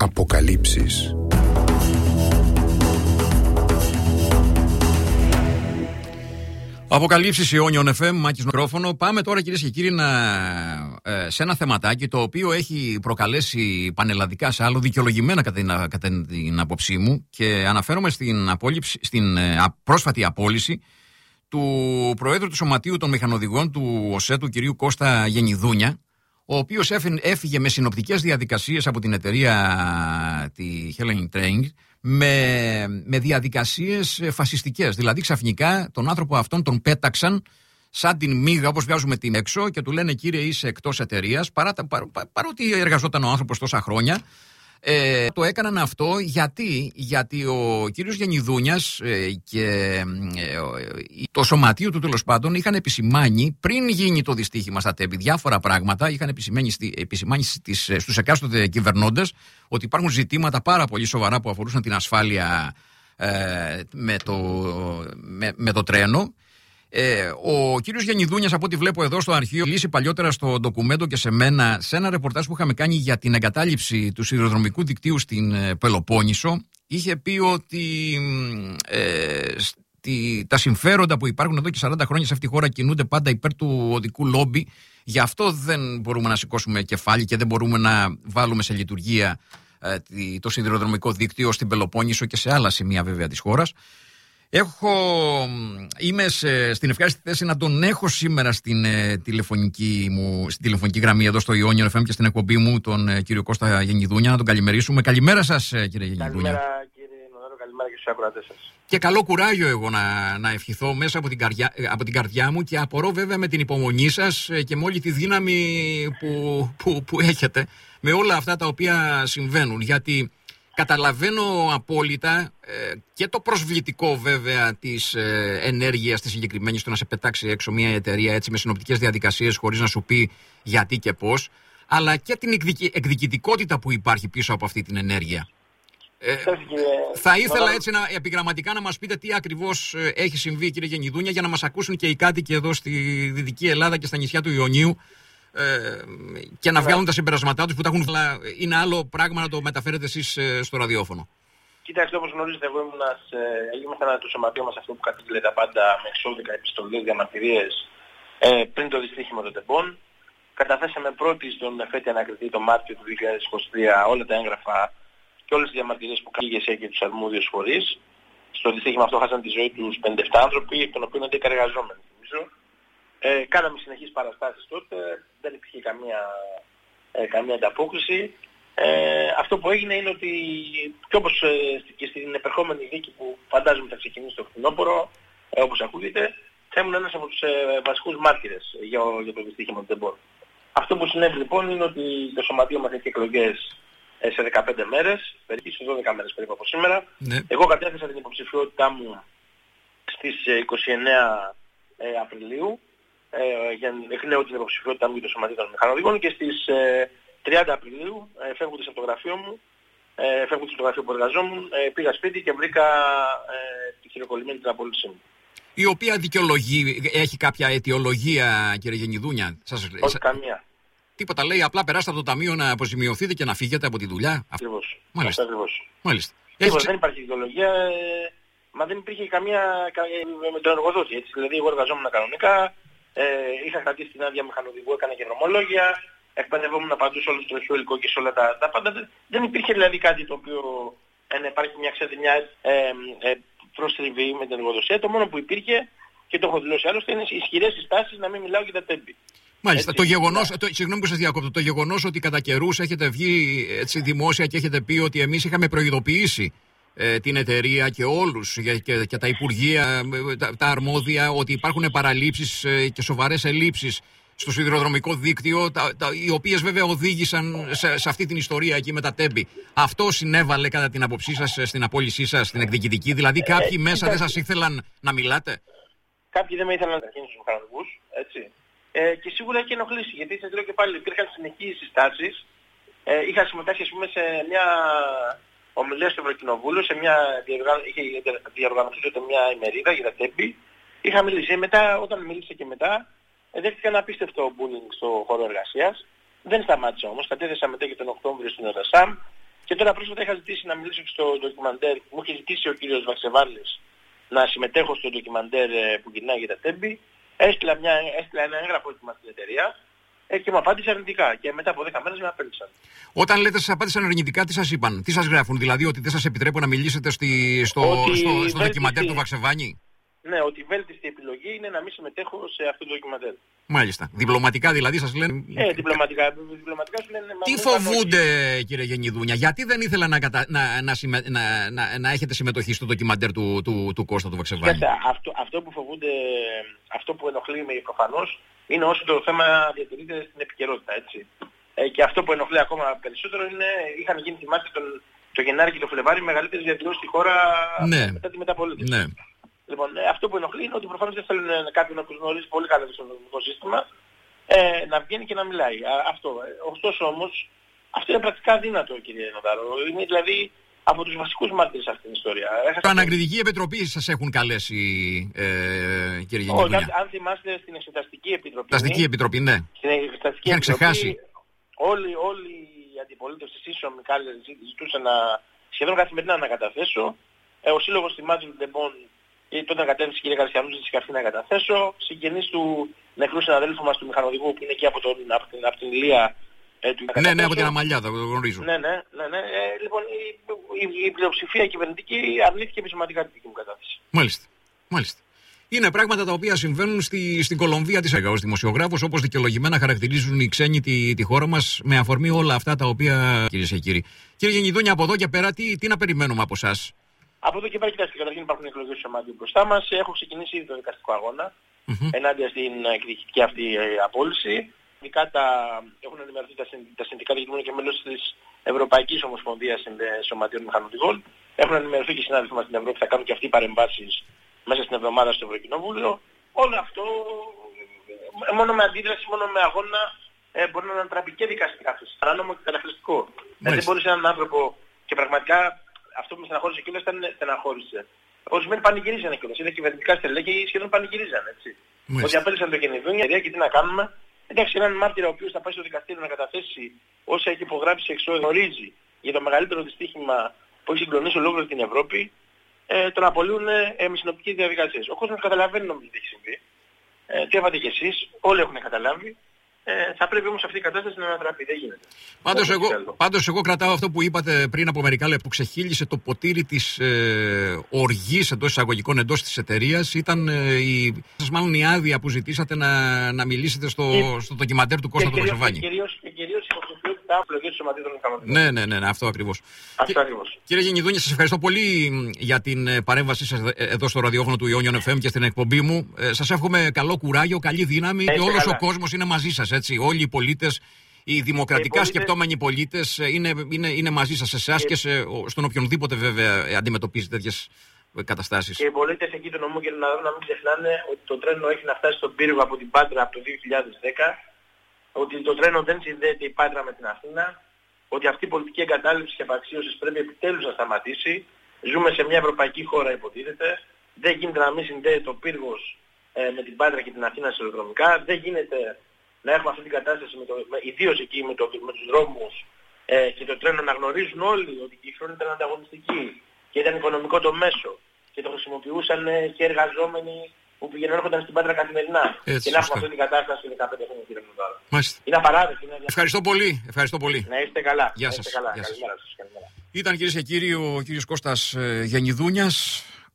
Αποκαλύψεις. Αποκαλύψεις Ιόνιον FM, Μάκης μικρόφωνο. Πάμε τώρα, κυρίες και κύριοι, σε ένα θεματάκι το οποίο έχει προκαλέσει πανελλαδικά σε άλλο, δικαιολογημένα κατά την άποψή μου, και αναφέρομαι στην πρόσφατη απόλυση του Προέδρου του Σωματείου των Μηχανοδηγών του ΟΣΕ, του κυρίου Κώστα Γενιδούνια, ο οποίος έφυγε με συνοπτικές διαδικασίες από την εταιρεία τη Hellenic Train, με διαδικασίες φασιστικές. Δηλαδή ξαφνικά τον άνθρωπο αυτόν τον πέταξαν σαν την μύγα, όπως βγάζουμε την έξω, και του λένε κύριε είσαι εκτός εταιρείας, παρότι εργαζόταν ο άνθρωπος τόσα χρόνια. Το έκαναν αυτό γιατί ο κύριος Γενιδούνιας και το σωματείο του τέλος πάντων είχαν επισημάνει πριν γίνει το δυστύχημα στα Τέμπη διάφορα πράγματα, είχαν επισημάνει στους εκάστοτε κυβερνώντες ότι υπάρχουν ζητήματα πάρα πολύ σοβαρά που αφορούσαν την ασφάλεια με το τρένο. Ο κύριος Γενιδούνιας, από ό,τι βλέπω εδώ στο αρχείο, λύσει παλιότερα στο ντοκουμέντο και σε μένα, σε ένα ρεπορτάζ που είχαμε κάνει για την εγκατάλειψη του σιδηροδρομικού δικτύου στην Πελοπόννησο, είχε πει ότι τα συμφέροντα που υπάρχουν εδώ και 40 χρόνια σε αυτή τη χώρα κινούνται πάντα υπέρ του οδικού λόμπι. Γι' αυτό δεν μπορούμε να σηκώσουμε κεφάλι και δεν μπορούμε να βάλουμε σε λειτουργία το σιδηροδρομικό δίκτυο στην Πελοπόννησο και σε άλλα σημεία βέβαια της χώρας. Είμαι στην ευχάριστη θέση να τον έχω σήμερα στην τηλεφωνική γραμμή εδώ στο Ιόνιο FM και στην εκπομπή μου, τον κύριο Κώστα Γενιδούνια. Να τον καλημερίσουμε. Καλημέρα σας, κύριε Γενιδούνια. Καλημέρα, κύριε Νοδέρο, καλημέρα και στους ακροατές σας. Και καλό κουράγιο εγώ να ευχηθώ μέσα από την καρδιά μου, και απορώ βέβαια με την υπομονή σας και με όλη τη δύναμη που έχετε με όλα αυτά τα οποία συμβαίνουν, γιατί καταλαβαίνω απόλυτα και το προσβλητικό βέβαια της ενέργειας της συγκεκριμένης, το να σε πετάξει έξω μια εταιρεία έτσι με συνοπτικές διαδικασίες χωρίς να σου πει γιατί και πώς, αλλά και την εκδικητικότητα που υπάρχει πίσω από αυτή την ενέργεια. Θα ήθελα έτσι επιγραμματικά να μας πείτε τι ακριβώς έχει συμβεί, κύριε Γενιδούνια, για να μας ακούσουν και οι κάτοικοι εδώ στη Δυτική Ελλάδα και στα νησιά του Ιωνίου και να βγάλουν τα συμπερασματά τους που τα έχουν. Είναι άλλο πράγμα να το μεταφέρετε εσείς στο ραδιόφωνο. Κοιτάξτε, όπως γνωρίζετε, εγώ ήμουν το σωματείο μας αυτό που κατήγγειλε τα πάντα με εξώδικα επιστολές, διαμαρτυρίες πριν το δυστύχημα των Τεμπών. Καταθέσαμε πρώτοι στον εφέτη ανακριτή το Μάρτιο του 2023 όλα τα έγγραφα και όλες τις διαμαρτυρίες που κάνει η ηγεσία και τους αρμόδιους φορείς. Στο δυστύχημα αυτό χάσαν τη ζωή τους 57 άνθρωποι, εκ των οποίων 11 εργαζόμενοι, νομίζω. Κάναμε συνεχείς παραστάσεις τότε, δεν υπήρχε καμία ανταπόκριση. Αυτό που έγινε είναι ότι, και όπως και στην επερχόμενη δίκη που φαντάζομαι θα ξεκινήσει το φθινόπωρο, όπως ακούγεται, θα ήμουν ένας από τους βασικούς μάρτυρες για το δυστύχημα του Τεμπών. Αυτό που συνέβη λοιπόν είναι ότι το σωματείο μας έχει εκλογές σε 15 μέρες, περίπου σε 12 μέρες περίπου από σήμερα. Ναι. Εγώ κατέθεσα την υποψηφιότητά μου στις 29 Απριλίου. Εκνέω την υποψηφιότητά μου για το Σωματείο των Μηχανοδηγών και στις 30 Απριλίου φεύγοντας από το γραφείο μου, φεύγοντας από το γραφείο που εργαζόμουν, πήγα σπίτι και βρήκα τη χειροκολλημένη την απόλυσή μου. Η οποία έχει κάποια αιτιολογία, κύριε Γενιδούνια? Όχι καμία. Τίποτα, λέει απλά περάστε από το ταμείο να αποζημιωθείτε και να φύγετε από τη δουλειά. Ακριβώς. Μάλιστα. Μάλιστα. Δεν υπάρχει αιτιολογία, μα δεν υπήρχε καμία με τον εργοδότη. Έτσι. Δηλαδή εγώ εργαζόμουν κανονικά, είχα κρατήσει την άδεια μηχανοδηγού, έκανα και δρομολόγια, εκπαιδευόμουν παντού σε όλο το τροχείο υλικό και σε όλα τα πάντα. Δεν υπήρχε δηλαδή κάτι το οποίο υπάρχει μια προστριβή με την εργοδοσία. Το μόνο που υπήρχε, και το έχω δηλώσει άλλωστε, είναι ισχυρές συστάσεις να μην μιλάω για τα Τέμπη. Μάλιστα. Το γεγονός, συγγνώμη που σας διακόπτω, το γεγονός ότι κατά καιρούς έχετε βγει έτσι δημόσια και έχετε πει ότι εμείς είχαμε προειδοποιήσει την εταιρεία και όλους και τα υπουργεία, τα αρμόδια, ότι υπάρχουν παραλήψεις και σοβαρές ελλείψεις στο σιδηροδρομικό δίκτυο, οι οποίες βέβαια οδήγησαν σε αυτή την ιστορία εκεί με τα Τέμπη. Αυτό συνέβαλε κατά την άποψή σας στην απόλυσή σας, στην εκδικητική? Δηλαδή κάποιοι μέσα δεν σας ήθελαν να μιλάτε? Κάποιοι δεν με ήθελαν να γίνουν στους μηχανοδηγούς, έτσι. Και σίγουρα έχει ενοχλήσει, γιατί σας λέω και πάλι, υπήρχαν συνεχείς συστάσεις. Είχα συμμετάσχει, ας πούμε, σε μια ομιλία στο Ευρωκοινοβούλιο, είχε διοργανωθεί τότε μια ημερίδα για τα Τέμπη. Είχα μιλήσει. Μετά, όταν μίλησα και μετά, δέχτηκα ένα απίστευτο bullying στο χώρο εργασίας. Δεν σταμάτησα όμως. Κατέθεσα μετά και τον Οκτώβριο στην ΕΡΑΣΑΜ. Και τώρα πρόσφατα είχα ζητήσει να μιλήσω στο ντοκιμαντέρ, μου είχε ζητήσει ο κύριος Βαξεβάλης να συμμετέχω στο ντοκιμαντέρ που γυρνάει για τα Τέμπη. Έστειλα ένα έγγραφο έτοιμα στην εταιρεία και μου απάντησε αρνητικά. Και μετά από 10 μέρες με απέλησαν. Όταν λέτε σας απάντησαν αρνητικά, τι σας είπαν, τι σας γράφουν, δηλαδή ότι δεν σας επιτρέπουν να μιλήσετε στο ντοκιμαντέρ του Βαξεβάνη? Ναι, ότι η βέλτιστη επιλογή είναι να μην συμμετέχω σε αυτό το ντοκιμαντέρ. Μάλιστα. Διπλωματικά δηλαδή σας λένε. Διπλωματικά σου λένε. Τι φοβούνται, κύριε Γενιδούνια, γιατί δεν ήθελα να έχετε συμμετοχή στο ντοκιμαντέρ του Κώστα του Βαξεβάνη? Αυτό που φοβούνται, αυτό που ενοχλεί προφανώς, είναι όσο το θέμα διατηρείται στην επικαιρότητα, έτσι. Και αυτό που ενοχλεί ακόμα περισσότερο είναι, είχαν γίνει, θυμάστε, το Γενάρη και το Φλεβάρι μεγαλύτερες διαδηλώσεις στη χώρα μετά τη μεταπολίτευση. Ναι. Λοιπόν, αυτό που ενοχλεί είναι ότι προφανώς δεν θέλουν κάποιον που γνωρίζει πολύ καλά το οικονομικό σύστημα να βγαίνει και να μιλάει. Ωστόσο όμως, αυτό είναι πρακτικά αδύνατο, κύριε Νοτάρο. Είναι δηλαδή από τους βασικούς μάρτυρες σε αυτήν την ιστορία. Το Ανακριτική Επιτροπή σας έχουν καλέσει, κύριε Γενιδούνια? Όχι, αν θυμάστε στην Εξεταστική Επιτροπή. Εξεταστική Επιτροπή, ναι. Στην Εξεταστική Επιτροπή ξεχάσει. Όλη η αντιπολίτευση ίσως ζητούσε σχεδόν καθημερινά να καταθέσω. Ο Σύλλογος Θυμάτων του Ντεμπόν, τότε κατέβησε η κυρία Καρσιανού, ζήτησε αυτή να καταθέσω. Συγγενείς του νεκρού συναδέλφου μας του μηχανοδηγού που είναι εκεί από την Ηλία. Ναι, από την Αμαλιά, το γνωρίζω. Ναι. Λοιπόν, η πλειοψηφία κυβερνητική αρνήθηκε επισηματικά τη δική μου κατάθεση. Μάλιστα. Είναι πράγματα τα οποία συμβαίνουν στην Κολομβία της ΕΓΑ ως δημοσιογράφος, όπως δικαιολογημένα χαρακτηρίζουν οι ξένοι τη χώρα μας με αφορμή όλα αυτά τα οποία, κυρίες και κύριοι. Κύριε Γενιδούνια, από εδώ και πέρα τι να περιμένουμε από εσάς? Από εδώ και πέρα, κοιτάξτε, καταρχήν υπάρχουν εκλογές του Σωματείου μπροστά μας. Έχω ξεκινήσει ήδη το δικαστικό αγώνα ενάντια στην εκδικητική αυτή απόλυση. Έχουν ενημερωθεί τα συνδικάτα, γιατί ήμουν και μέλος της Ευρωπαϊκής Ομοσπονδίας Σωματείων Μηχανοδηγών. Έχουν ενημερωθεί και οι συνάδελφοι μας στην Ευρώπη, θα κάνουν και αυτοί παρεμβάσεις μέσα στην εβδομάδα στο Ευρωκοινοβούλιο. Όλο αυτό μόνο με αντίδραση, μόνο με αγώνα μπορεί να ανατραπεί και δικαστικά αυτό. Παράνομο και καταχρηστικό. Δεν μπορείς έναν άνθρωπο, και πραγματικά αυτό που με στεναχώρησε κιόλας ήταν στεναχώρησε. Ορισμένοι πανηγυρίζανε κιόλας. Είναι κυβερνητικά στελέχη και σχεδόν πανηγυρίζανε, έτσι. Ότι απέλυσαν το Γενιδούνια και τι να κάνουμε. Εντάξει, έναν μάρτυρα ο οποίος θα πάει στο δικαστήριο να καταθέσει όσα έχει υπογράψει εξώδη, γνωρίζει για το μεγαλύτερο δυστύχημα που έχει συγκλονίσει ολόκληρη την Ευρώπη, τον απολύουν με συνοπτικές διαδικασίες. Ο κόσμος καταλαβαίνει νομίζω τι έχει συμβεί. Τι είπατε κι εσείς, όλοι έχουν καταλάβει. Θα πρέπει όμως αυτή η κατάσταση να ανατραπεί. Δεν γίνεται. Πάντως εγώ κρατάω αυτό που είπατε πριν από μερικά λεπτά, που ξεχύλισε το ποτήρι της οργής εντός εισαγωγικών εντός της εταιρείας. Ήταν μάλλον η άδεια που ζητήσατε να μιλήσετε στο ντοκιμαντέρ του Κώστα του Βαξεβάνη. Και κυρίως υποψηφιότητα επιλογής του Σωματείου των Μηχανοδηγών. Ναι, αυτό ακριβώς. Κύριε Γενιδούνια, σας ευχαριστώ πολύ για την παρέμβασή σας εδώ στο ραδιόφωνο του Ιόνιον FM και στην εκπομπή μου. Σας εύχομαι καλό κουράγιο, καλή δύναμη και όλος ο κόσμος είναι μαζί σας. Έτσι, όλοι οι πολίτες, οι δημοκρατικά σκεπτόμενοι πολίτες είναι μαζί σας, σε εσάς και στον οποιονδήποτε βέβαια αντιμετωπίζει τέτοιες καταστάσεις. Και οι πολίτες εκεί του νομού, κύριε Ναδρό, να μην ξεχνάνε ότι το τρένο έχει να φτάσει στον πύργο από την Πάτρα από το 2010, ότι το τρένο δεν συνδέεται η Πάτρα με την Αθήνα, ότι αυτή η πολιτική εγκατάλειψη και απαξίωση πρέπει επιτέλους να σταματήσει. Ζούμε σε μια ευρωπαϊκή χώρα, υποτίθεται. Δεν γίνεται να μην συνδέεται ο πύργος με την Πάτρα και την Αθήνα σιδηροδρομικά. Δεν γίνεται να έχουμε αυτή την κατάσταση, ιδίως εκεί με τους δρόμους και το τρένο, να γνωρίζουν όλοι ότι η Χιόνι ήταν ανταγωνιστική και ήταν οικονομικό το μέσο και το χρησιμοποιούσαν και εργαζόμενοι που πηγαίνουν έρχονταν στην Πάτρα καθημερινά. Έτσι, και να έχουμε αυτή την κατάσταση 15 χρόνια, κύριε Μουδάρα. Είναι απαράδεκτο. Ευχαριστώ πολύ. Να είστε καλά. Γεια σας. Καλημέρα σας. Ήταν, κυρίες και κύριοι, ο κύριος Κώστας Γενιδούνιας.